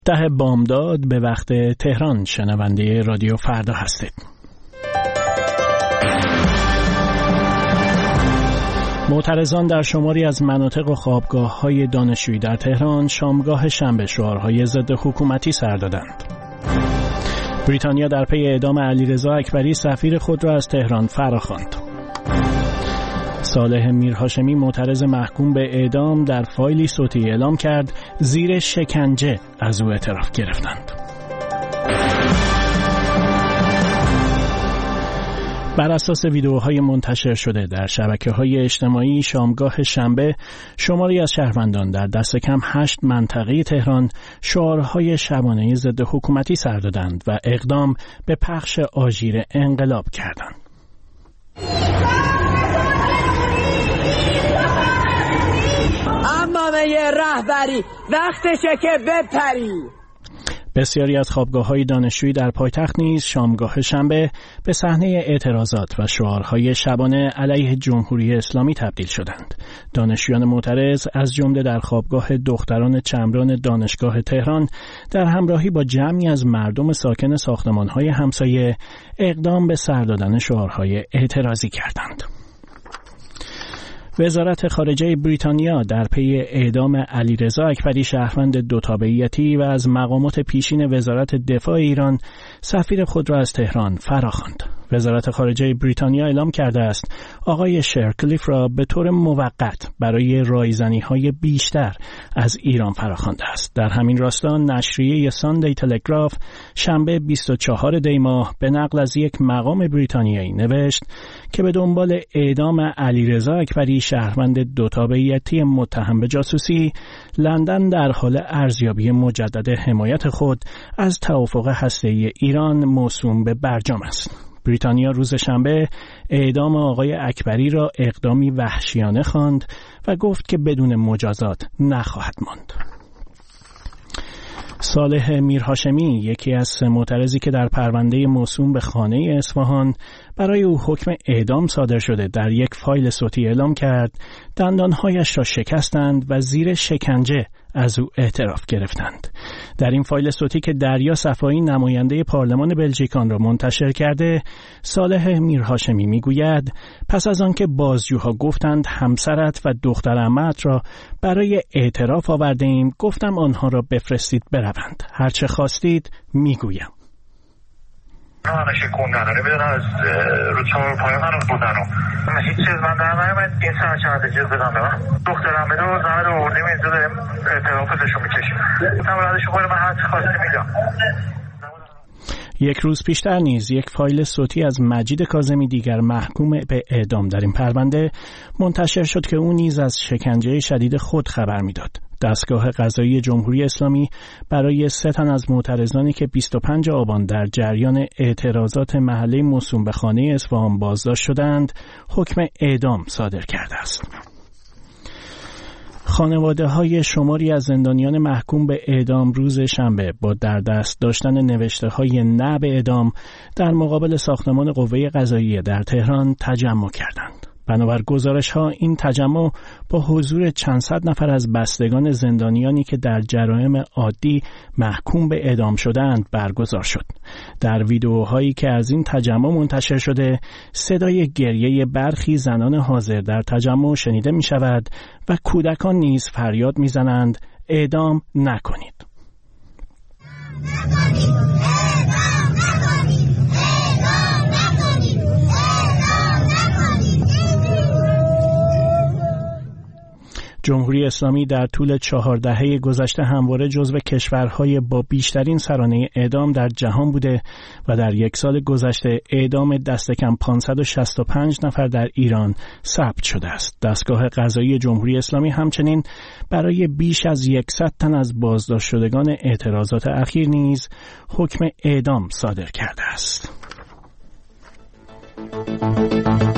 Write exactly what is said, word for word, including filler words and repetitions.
ده بامداد به وقت تهران شنونده رادیو فردا هستید. معترضان در شماری از مناطق و خوابگاه‌های دانشجویی در تهران شامگاه شنبه شعارهای ضد حکومتی سر دادند. بریتانیا در پی اعدام علیرضا اکبری سفیر خود را از تهران فراخواند. صالح میرهاشمی معترض محکوم به اعدام در فایلی صوتی اعلام کرد زیر شکنجه از او اعتراف گرفتند. بر اساس ویدئوهای منتشر شده در شبکه‌های اجتماعی شامگاه شنبه شماری از شهروندان در دست کم هشت منطقه تهران شعارهای شبانه ضد حکومتی سر دادند و اقدام به پخش آژیر انقلاب کردند. امامه رهبری وقتشه که بپری. بسیاری از خوابگاه‌های دانشجویی در پایتخت نیز شامگاه شنبه به صحنه اعتراضات و شعارهای شبانه علیه جمهوری اسلامی تبدیل شدند. دانشجویان معترض از جمله در خوابگاه دختران چمران دانشگاه تهران در همراهی با جمعی از مردم ساکن ساختمان‌های همسایه اقدام به سر دادن شعارهای اعتراضی کردند. وزارت خارجه بریتانیا در پی اعدام علیرضا اکبری شهروند دو تابعیتی و از مقامات پیشین وزارت دفاع ایران سفیر خود را از تهران فراخواند. وزارت خارجه بریتانیا اعلام کرده است آقای شرکلیف را به طور موقت برای رایزنی‌های بیشتر از ایران فراخوانده است. در همین راستا نشریه ساندی تلگراف شنبه بیست و چهارم دی ماه به نقل از یک مقام بریتانیایی نوشت که به دنبال اعدام علیرضا اکبری شهروند دو تابعیتی متهم به جاسوسی، لندن در حال ارزیابی مجدد حمایت خود از توافق هسته‌ای ایران موسوم به برجام است. بریتانیا روز شنبه اعدام آقای اکبری را اقدامی وحشیانه خواند و گفت که بدون مجازات نخواهد ماند. صالح میرهاشمی، یکی از سه معترضی که در پرونده موسوم به خانه اصفهان برای او حکم اعدام صادر شده در یک فایل صوتی اعلام کرد دندانهایش را شکستند و زیر شکنجه از او اعتراف گرفتند. در این فایل صوتی که دریا صفایی نماینده پارلمان بلژیکان را منتشر کرده، صالح میرهاشمی میگوید پس از آنکه بازجوها گفتند همسرت و دختر عمت را برای اعتراف آورده ایم، گفتم آنها را بفرستید بروند. هرچه خواستید میگویم. همه شکوندن رو نمیدونم از روچون پایان رو بودن و هیچ چیز من در نایمد این سر چند جز بدم به من دخترم بده و زمه رو بردیم اینجا داریم اعترافاتشو میکشیم گفتم برادش خواهی من هرچی خواستی میگم. یک روز پیشتر نیز یک فایل صوتی از مجید کاظمی دیگر محکوم به اعدام در این پرونده منتشر شد که او نیز از شکنجه شدید خود خبر میداد. دستگاه قضایی جمهوری اسلامی برای سه تن از معترضانی که بیست و پنجم آبان در جریان اعتراضات محله موسوم به خانه اصفهان بازداشت شدند، حکم اعدام صادر کرده است. خانواده های شماری از زندانیان محکوم به اعدام روز شنبه با در دست داشتن نوشته های نه به اعدام در مقابل ساختمان قوه قضاییه در تهران تجمع کردند. بنابر گزارش ها این تجمع با حضور چند صد نفر از بستگان زندانیانی که در جرایم عادی محکوم به اعدام شدند برگزار شد. در ویدئوهایی که از این تجمع منتشر شده صدای گریه برخی زنان حاضر در تجمع شنیده می شود و کودکان نیز فریاد می زنند اعدام نکنید. جمهوری اسلامی در طول چهار دهه گذشته همواره جزو کشورهای با بیشترین سرانه اعدام در جهان بوده و در یک سال گذشته اعدام دست کم پانصد و شصت و پنج نفر در ایران ثبت شده است. دستگاه قضایی جمهوری اسلامی همچنین برای بیش از صد تن از بازداشت شدگان اعتراضات اخیر نیز حکم اعدام صادر کرده است.